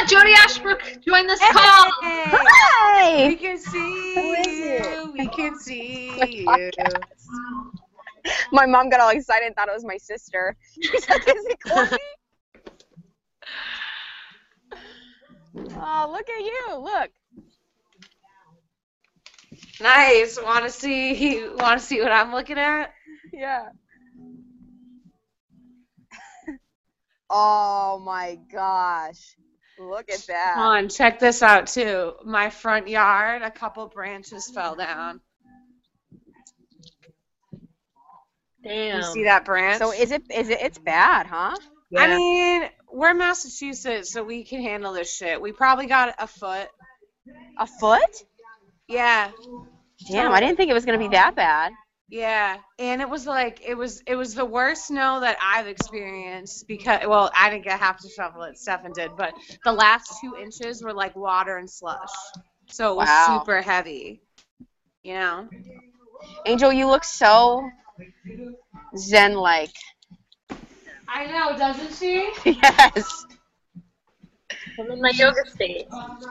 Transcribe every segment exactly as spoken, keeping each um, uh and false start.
Jody Ashbrook joined this Hey. call. Hi! We can see Who is you. it? We can see you. Podcast. My mom got all excited and thought it was my sister. She's like, is it Courtney? Oh, look at you. Look. Nice. Want to see? Want to see what I'm looking at? Yeah. Oh my gosh. Look at that. Come on, check this out too. My front yard, a couple branches fell down. Damn. You see that branch? So is it is it it's bad, huh? Yeah. I mean, we're Massachusetts, so we can handle this shit. We probably got a foot. A foot? Yeah. Damn, I didn't think it was gonna be that bad. Yeah, and it was like it was it was the worst snow that I've experienced because well I didn't get half to shovel it, Stefan did, but the last two inches were like water and slush, so it was Wow. super heavy, you know. Angel, you look so zen-like. I know, doesn't she? Yes. I'm in my yoga state.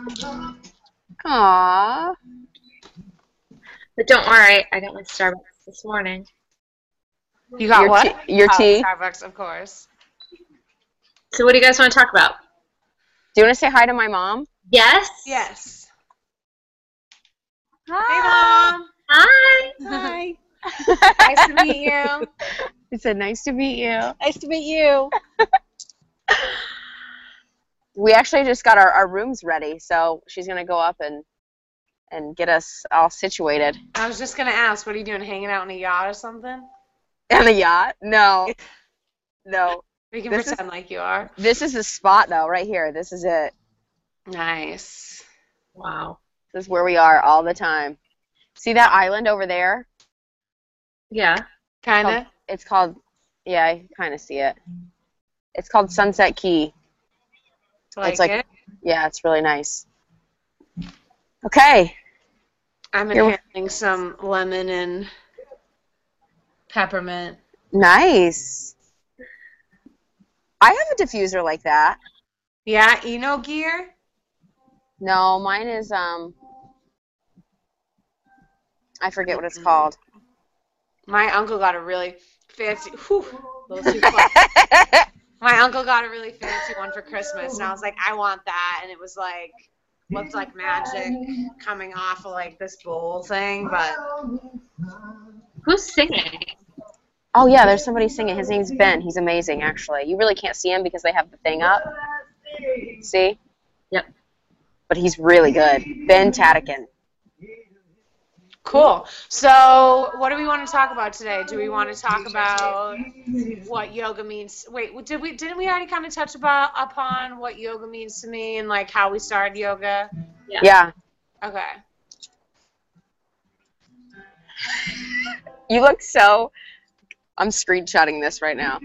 Aww. But don't worry, I got my Starbucks this morning. You got Your what? tea- your Oh, tea? Starbucks, of course. So what do you guys want to talk about? Do you want to say hi to my mom? Yes? Yes. Hey, Hi. Mom. Hi. Hi. Nice to meet you. He said, nice to meet you. Nice to meet you. We actually just got our, our rooms ready, so she's going to go up and and get us all situated. I was just gonna ask, what are you doing? Hanging out in a yacht or something? On a yacht? No. No. We can This pretend like you are. This is the spot, though, right here. This is it. Nice. Wow. This is where we are all the time. See that island over there? Yeah. Kind of. Called- It's called, yeah, I kind of see it. It's called Sunset Key. Like, it's like- it. Yeah, it's really nice. Okay. I'm You're- inhaling some lemon and peppermint. Nice. I have a diffuser like that. Yeah, Eno gear. No, mine is, um, I forget what it's called. My uncle got a really fancy. Whew, a little too close. My uncle got a really fancy one for Christmas, and I was like, I want that, and it was like looked like magic coming off of like this bowl thing, but Who's singing? Oh, yeah, there's somebody singing. His name's Ben. He's amazing, actually. You really can't see him because they have the thing up. See? Yep. But he's really good. Ben Tadikin. cool. So, what do we want to talk about today? Do we want to talk about what yoga means? Wait, did we didn't we already kind of touch about upon what yoga means to me and like how we started yoga? Yeah. Yeah. Okay. You look so... I'm screenshotting this right now.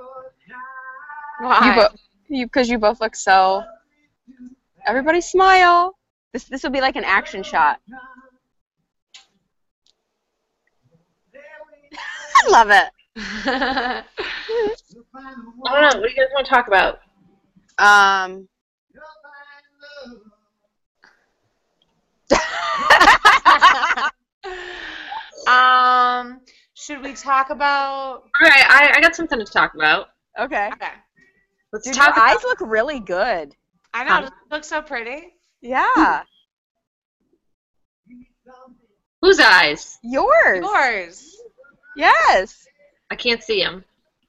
Why? You both, you, because you both look so... Everybody smile. This this will be like an action shot. I love it. I don't know. What do you guys want to talk about? Um... um, should we talk about? All right, I, I got something to talk about. Okay. Okay. Let's Dude, talk your eyes about... look really good. I know. Does it look so pretty? Yeah. Whose eyes? Yours. Yours. Yes. I can't see them.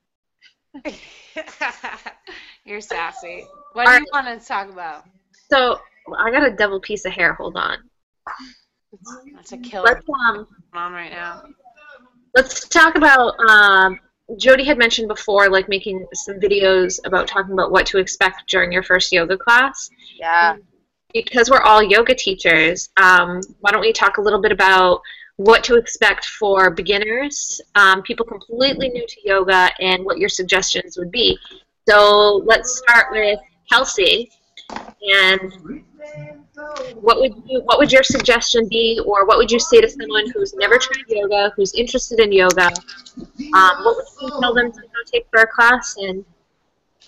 You're sassy. What do All you want to talk about? So, I got a double piece of hair. Hold on. That's a killer Let's um, on right now. let's talk about. Um, Jody had mentioned before, like making some videos about talking about what to expect during your first yoga class. Yeah. Because we're all yoga teachers, um, why don't we talk a little bit about what to expect for beginners, um, people completely new to yoga, and what your suggestions would be. So let's start with Kelsey. And what would you, what would your suggestion be, or what would you say to someone who's never tried yoga, who's interested in yoga? Um, what would you tell them to go take for a class, and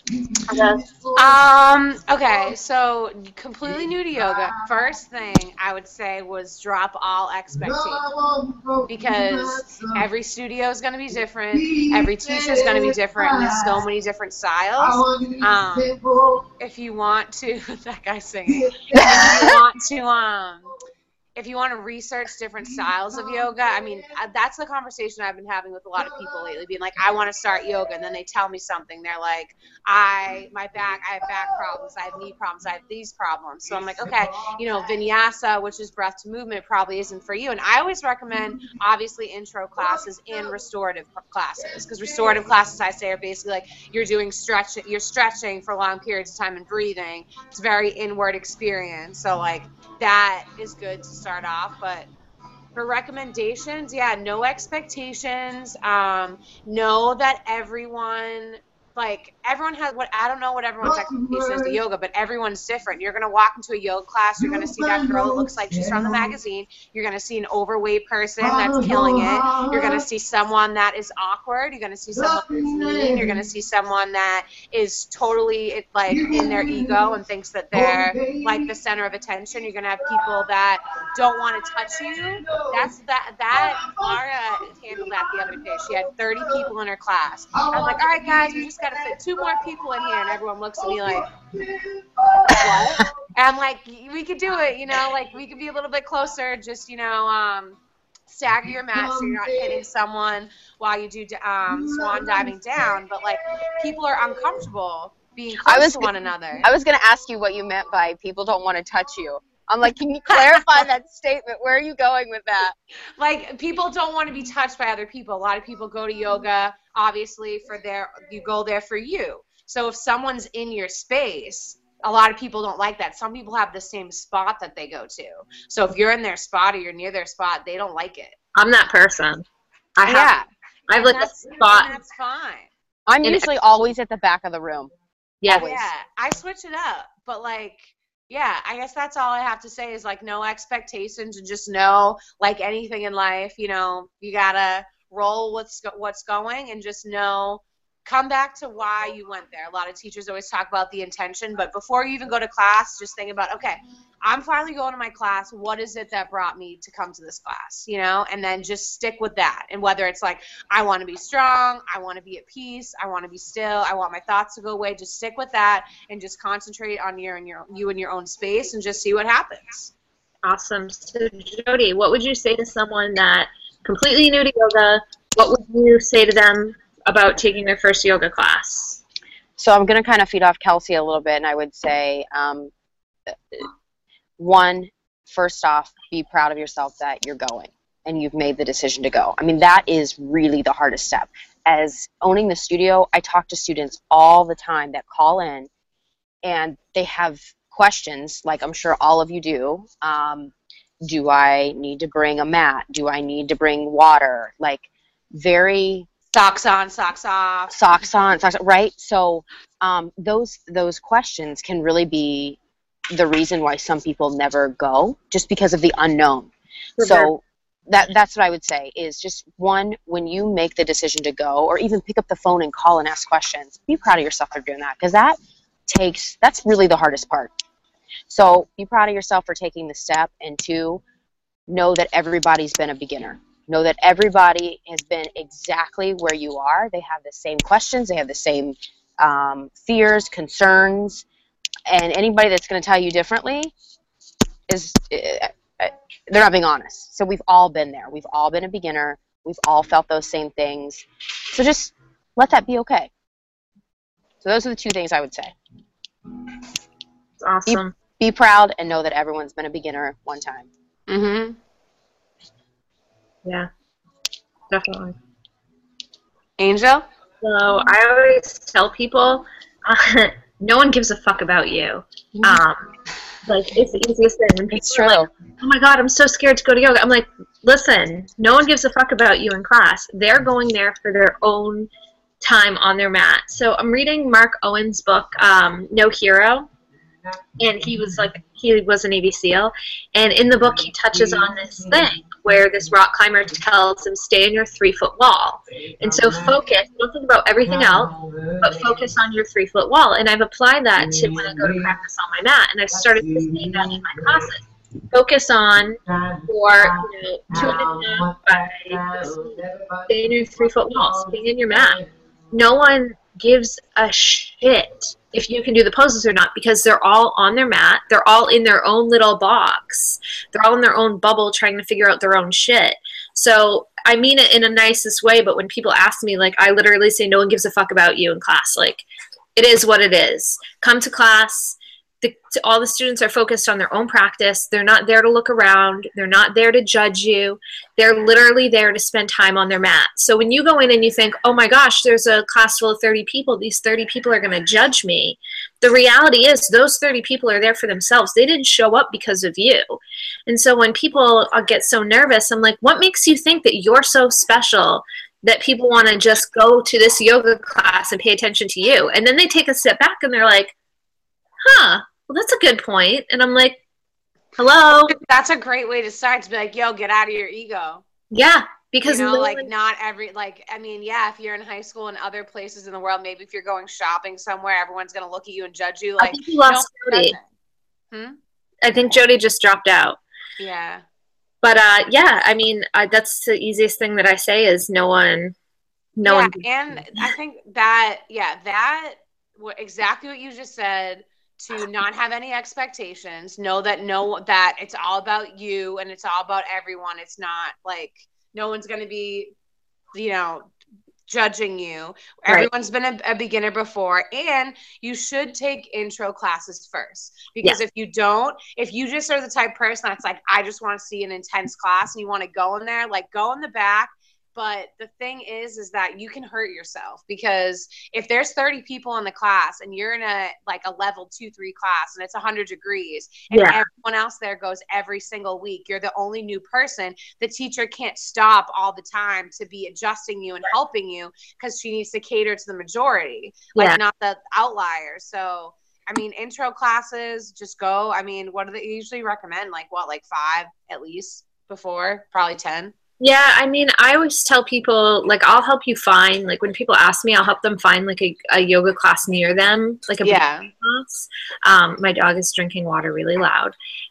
Um, okay, so completely new to yoga. First thing I would say was drop all expectations because every studio is going to be different. Every teacher is going to be different, and there's so many different styles. Um, if you want to, that guy's singing. If you want to, um, if you want to research different styles of yoga, I mean, that's the conversation I've been having with a lot of people lately, being like, I want to start yoga, and then they tell me something. They're like, I, my back, I have back problems, I have knee problems, I have these problems. So I'm like, okay, you know, vinyasa, which is breath to movement, probably isn't for you. And I always recommend, obviously, intro classes and restorative classes, because restorative classes, I say, are basically like you're doing stretch, you're stretching for long periods of time and breathing. It's a very inward experience. So, like, that is good to start off. But for recommendations, yeah, no expectations. Um, know that everyone, like, everyone has what, I don't know what everyone's expectation is to yoga, but everyone's different. You're going to walk into a yoga class, you're going to see that girl that looks like she's from the magazine. You're going to see an overweight person that's killing it. You're going to see someone that is awkward. You're going to see someone that's mean. You're going to see someone that is totally, like, in their ego and thinks that they're, like, the center of attention. You're going to have people that don't want to touch you. That's that, that, Mara handled that the other day. She had thirty people in her class. I was like, all right, guys, we just got to fit two more people in here, and everyone looks at me like, what? And I'm like, we could do it, you know, like, we could be a little bit closer, just, you know, um, stagger your mat so you're not hitting someone while you do um, swan diving down, but, like, people are uncomfortable being close I was to one another. I was going to ask you what you meant by people don't want to touch you. I'm like, can you clarify that statement? Where are you going with that? Like, people don't want to be touched by other people. A lot of people go to yoga, obviously, for their, you go there for you. So if someone's in your space, a lot of people don't like that. Some people have the same spot that they go to. So if you're in their spot or you're near their spot, they don't like it. I'm that person. I have. Yeah. I have like a spot. And that's fine. I'm And usually always at the back of the room. Yeah. Always. Yeah, I switch it up, but, like, yeah, I guess that's all I have to say is, like, no expectations, and just know, like anything in life, you know, you gotta roll what's what's going, and just know, come back to why you went there. A lot of teachers always talk about the intention, but before you even go to class, just think about, okay, I'm finally going to my class. What is it that brought me to come to this class, you know? And then just stick with that. And whether it's like, I want to be strong, I want to be at peace, I want to be still, I want my thoughts to go away, just stick with that and just concentrate on your, and your, you in your own space and just see what happens. Awesome. So, Jody, what would you say to someone that completely new to yoga? What would you say to them about taking their first yoga class? So I'm going to kind of feed off Kelsey a little bit, and I would say, um, one, first off, be proud of yourself that you're going and you've made the decision to go. I mean, that is really the hardest step. As owning the studio, I talk to students all the time that call in, and they have questions, like I'm sure all of you do. Um, do I need to bring a mat? Do I need to bring water? Like, very... Socks on, socks off. Socks on, socks off, right? So um, those those questions can really be the reason why some people never go, just because of the unknown. For so sure. that that's what I would say is just, one, when you make the decision to go, or even pick up the phone and call and ask questions, be proud of yourself for doing that, because that takes, that's really the hardest part. So be proud of yourself for taking the step, and two, know that everybody's been a beginner. Know that everybody has been exactly where you are. They have the same questions. They have the same um, fears, concerns. And anybody that's going to tell you differently is, uh, they're not being honest. So we've all been there. We've all been a beginner. We've all felt those same things. So just let that be okay. So those are the two things I would say. That's awesome. Be, be proud and know that everyone's been a beginner one time. Mm-hmm. Yeah, definitely. Angel? So I always tell people, uh, no one gives a fuck about you. Um, like, it's the easiest thing. When people It's are true. like, oh my God, I'm so scared to go to yoga. I'm like, listen, no one gives a fuck about you in class. They're going there for their own time on their mat. So I'm reading Mark Owen's book, um, No Hero. and he was like, he was a Navy SEAL, and in the book he touches on this thing where this rock climber tells him, stay in your three foot wall, and so focus, don't think about everything else, but focus on your three foot wall. And I've applied that to when I go to practice on my mat, and I've started to say that in my classes. Focus on for, you know, two and a half by stay in your three foot wall, stay in your mat. No one gives a shit if you can do the poses or not, because they're all on their mat, they're all in their own little box, they're all in their own bubble trying to figure out their own shit. So I mean it in a nicest way, but when people ask me, like, I literally say no one gives a fuck about you in class. Like, it is what it is. Come to class. The, all the students are focused on their own practice. They're not there to look around. They're not there to judge you. They're literally there to spend time on their mat. So when you go in and you think, oh my gosh, there's a class full of thirty people. These thirty people are going to judge me. The reality is those thirty people are there for themselves. They didn't show up because of you. And so when people get so nervous, I'm like, what makes you think that you're so special that people want to just go to this yoga class and pay attention to you? And then they take a step back and they're like, huh, well, that's a good point. And I'm like, hello. That's a great way to start, to be like, yo, get out of your ego. Yeah, because you know, no like one... not every, like, I mean, yeah, if you're in high school and other places in the world, maybe if you're going shopping somewhere, everyone's going to look at you and judge you. Like, I think you lost Jody. Hmm? I think Jody just dropped out. Yeah. But uh, yeah, I mean, uh, that's the easiest thing that I say is no one, no yeah, one. And I think that, yeah, that, what, exactly what you just said, to not have any expectations, know that no, that it's all about you and it's all about everyone. It's not like no one's going to be, you know, judging you. Right. Everyone's been a, a beginner before, and you should take intro classes first, because Yeah. if you don't, if you just are the type of person that's like, I just want to see an intense class and you want to go in there, like, go in the back. But the thing is, is that you can hurt yourself, because if there's thirty people in the class and you're in a like a level two, three class and it's one hundred degrees and Yeah. everyone else there goes every single week, you're the only new person. The teacher can't stop all the time to be adjusting you and helping you, because she needs to cater to the majority, like Yeah. not the outliers. So, I mean, intro classes, just go. I mean, what do they usually recommend? Like what, like five at least before, probably ten. Yeah, I mean, I always tell people, like, I'll help you find, like, when people ask me, I'll help them find, like, a, a yoga class near them, like a Yeah. class. Um, my dog is drinking water really loud.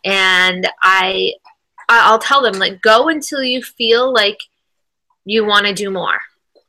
And I, I'll tell them, like, go until you feel like you want to do more.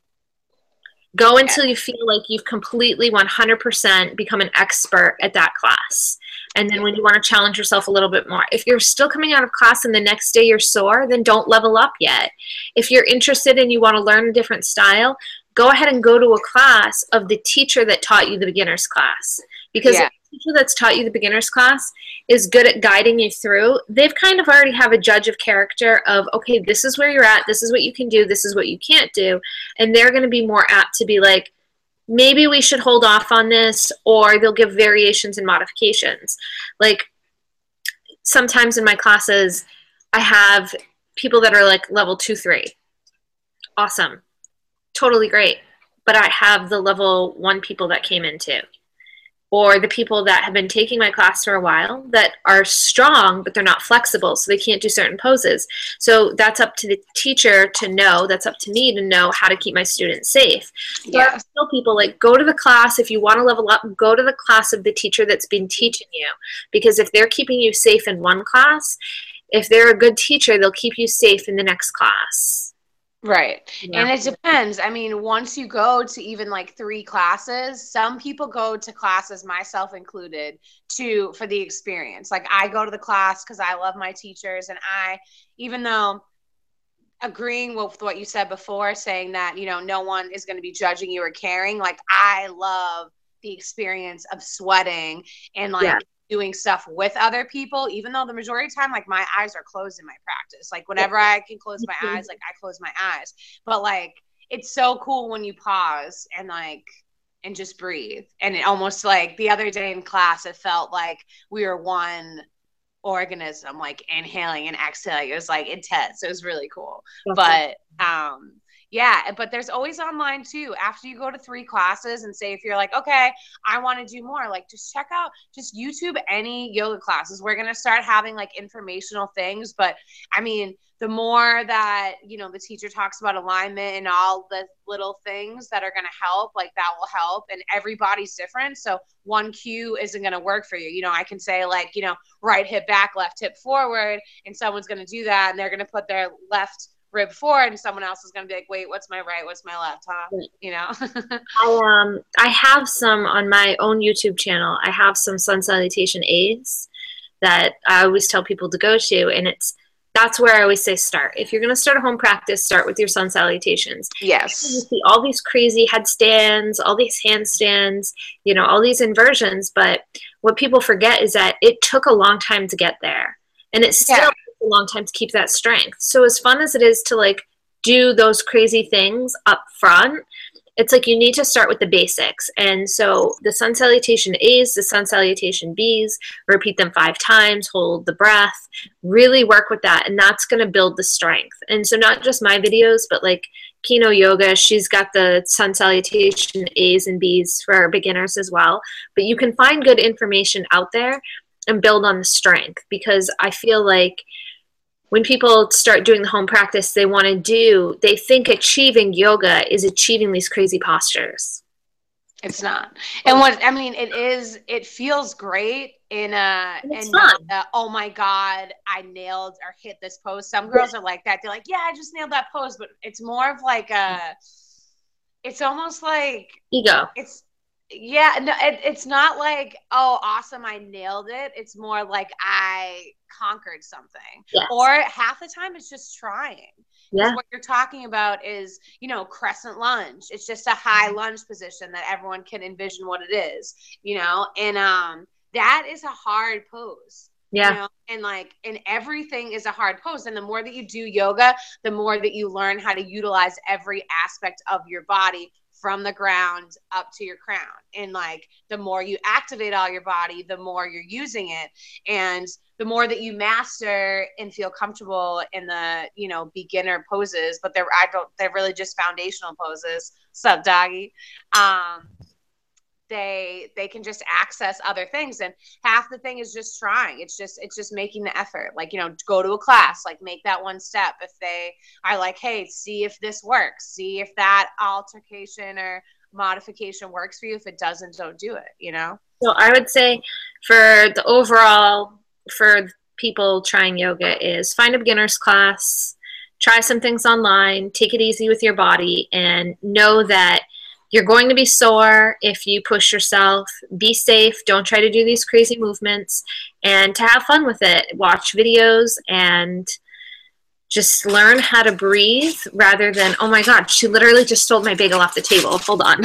Go until you feel like you've completely one hundred percent become an expert at that class. And then when you want to challenge yourself a little bit more. If you're still coming out of class and the next day you're sore, then don't level up yet. If you're interested and you want to learn a different style, go ahead and go to a class of the teacher that taught you the beginner's class. Because Yeah. if the teacher that's taught you the beginner's class is good at guiding you through, they've kind of already have a judge of character of, okay, this is where you're at, this is what you can do, this is what you can't do. And they're going to be more apt to be like, maybe we should hold off on this, or they'll give variations and modifications. Like, sometimes in my classes, I have people that are like level two, three. Awesome. Totally great. But I have the level one people that came in too. Or the people that have been taking my class for a while that are strong, but they're not flexible, so they can't do certain poses. So that's up to the teacher to know, that's up to me to know how to keep my students safe. So Yeah. I tell people, like, go to the class. If you want to level up, go to the class of the teacher that's been teaching you. Because if they're keeping you safe in one class, if they're a good teacher, they'll keep you safe in the next class. Right. Yeah. And it depends. I mean, once you go to even like three classes, some people go to classes, myself included, to for the experience. Like, I go to the class because I love my teachers, and I, even though agreeing with what you said before, saying that, you know, no one is going to be judging you or caring, like, I love the experience of sweating and like Yeah. doing stuff with other people, even though the majority of the time, like, my eyes are closed in my practice. Like, whenever I can close my Mhm. eyes, like, I close my eyes. But like, it's so cool when you pause and like, and just breathe. And it almost, like, the other day in class, it felt like we were one organism, like inhaling and exhaling. It was like intense. It was really cool. Definitely. But um Yeah, but there's always online too. After you go to three classes and say if you're like, okay, I want to do more, like just check out, just YouTube any yoga classes. We're going to start having like informational things. But I mean, the more that, you know, the teacher talks about alignment and all the little things that are going to help, like that will help. And everybody's different. So one cue isn't going to work for you. You know, I can say like, you know, right hip back, left hip forward, and someone's going to do that and they're going to put their left rib forward and someone else is going to be like, wait, what's my right? What's my left? Huh? You know? I, um, I have some on my own YouTube channel. I have some sun salutation aids that I always tell people to go to. And it's, that's where I always say start. If you're going to start a home practice, start with your sun salutations. Yes. You see all these crazy headstands, all these handstands, you know, all these inversions. But what people forget is that it took a long time to get there. And it still Yeah. takes a long time to keep that strength. So as fun as it is to like do those crazy things up front, it's like you need to start with the basics. And so the sun salutation A's, the sun salutation B's, repeat them five times, hold the breath, really work with that. And that's going to build the strength. And so not just my videos, but like Kino Yoga, she's got the sun salutation A's and B's for beginners as well. But you can find good information out there and build on the strength, because I feel like when people start doing the home practice, they want to do, they think achieving yoga is achieving these crazy postures. It's not. And what, I mean, it is, it feels great in a, It's in fun. a, oh my God, I nailed or hit this pose. Some girls are like that. They're like, yeah, I just nailed that pose. But it's more of like a, it's almost like, Ego. it's, yeah, no, it, it's not like, oh, awesome, I nailed it. It's more like I conquered something. Yes. Or half the time it's just trying. Yeah. What you're talking about is, you know, crescent lunge. It's just a high lunge position that everyone can envision what it is, you know, and um, that is a hard pose. Yeah. You know? And like, and everything is a hard pose. And the more that you do yoga, the more that you learn how to utilize every aspect of your body from the ground up to your crown. And like, the more you activate all your body, the more you're using it. And the more that you master and feel comfortable in the, you know, beginner poses, but they're, I don't, they're really just foundational poses. Sup, doggy? Um, they, they can just access other things. And half the thing is just trying. It's just, it's just making the effort. Like, you know, go to a class, like make that one step. If they are like, hey, see if this works, see if that altercation or modification works for you. If it doesn't, don't do it, you know? So I would say for the overall, for people trying yoga, is find a beginner's class, try some things online, take it easy with your body, and know that you're going to be sore if you push yourself. Be safe. Don't try to do these crazy movements, and to have fun with it. Watch videos and just learn how to breathe rather than, oh my God, she literally just stole my bagel off the table. Hold on.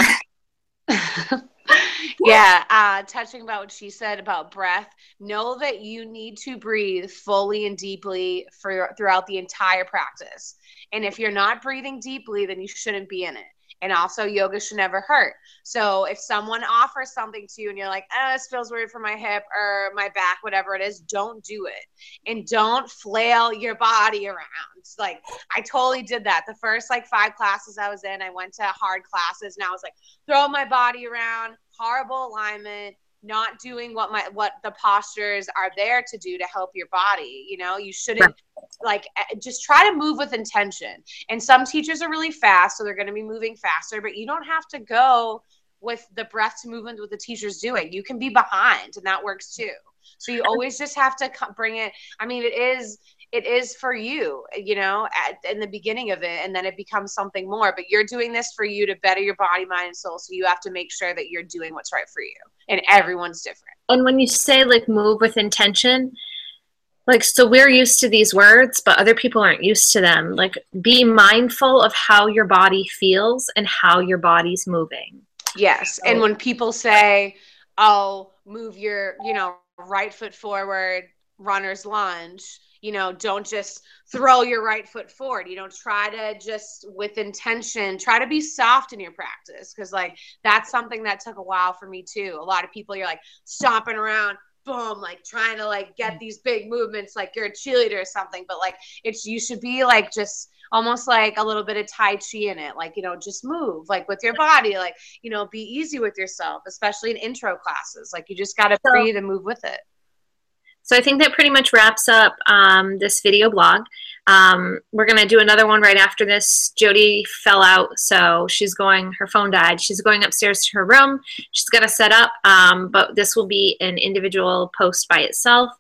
Yeah, uh, touching about what she said about breath, know that you need to breathe fully and deeply for throughout the entire practice. And if you're not breathing deeply, then you shouldn't be in it. And also, yoga should never hurt. So if someone offers something to you and you're like, oh, this feels weird for my hip or my back, whatever it is, don't do it. And don't flail your body around. Like, I totally did that. The first, like, five classes I was in, I went to hard classes, and I was, like, throwing my body around, horrible alignment, not doing what my what the postures are there to do to help your body. You know, you shouldn't, like, just try to move with intention. And some teachers are really fast, so they're going to be moving faster, but you don't have to go with the breath to movement what the teacher's doing. You can be behind, and that works too. So you always just have to bring it. I mean, it is it is for you, you know, at, in the beginning of it, and then it becomes something more. But you're doing this for you to better your body, mind, and soul. So you have to make sure that you're doing what's right for you. And everyone's different. And when you say, like, move with intention, like, so we're used to these words, but other people aren't used to them. Like, be mindful of how your body feels and how your body's moving. Yes. And when people say, oh, move your, you know, right foot forward, runner's lunge, you know, don't just throw your right foot forward. You know, try to just, with intention, try to be soft in your practice. Cause like, that's something that took a while for me too. A lot of people, you're like stomping around, boom, like trying to like get these big movements, like you're a cheerleader or something. But like, it's, you should be like just almost like a little bit of Tai Chi in it. Like, you know, just move like with your body, like, you know, be easy with yourself, especially in intro classes. Like you just got to So- breathe and move with it. So I think that pretty much wraps up um, this video blog. Um, we're going to do another one right after this. Jody fell out, so she's going, her phone died. She's going upstairs to her room. She's going to set up, um, but this will be an individual post by itself.